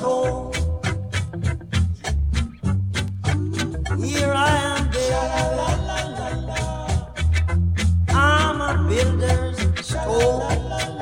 store. Here I am, baby. I'm a builder's store.